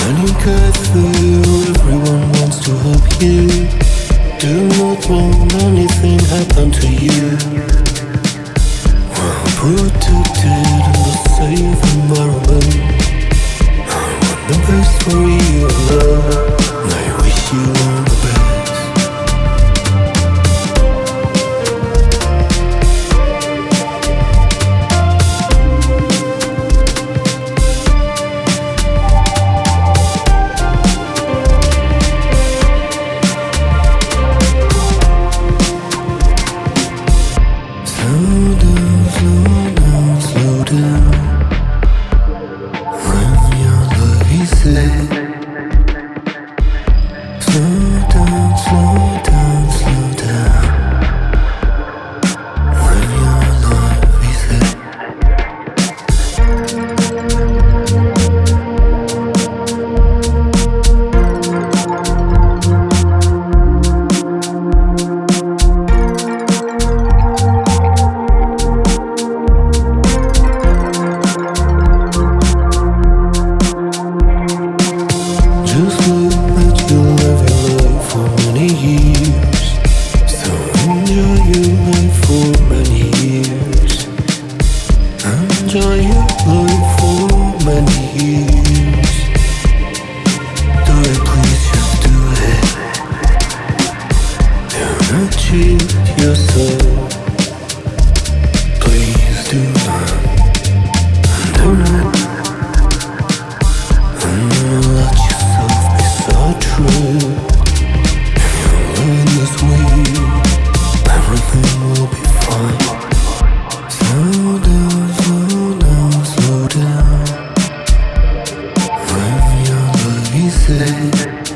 you get through, everyone wants to help you. Do not want anything happen to you. Well protected in the safe environment. I want the best for you, love. I wish you all the best. Slow down. When your love is there. Slow down, slow down, slow down. When your love is there. Just look that you love your life for many years. So enjoy your life for many years. Enjoy your life for many years. Do it, please, just do it. Do not cheat yourself. Please do not. Do not. Let yourself be so true. If you learn this way, everything will be fine. Slow down, slow down, slow down. When your love is there.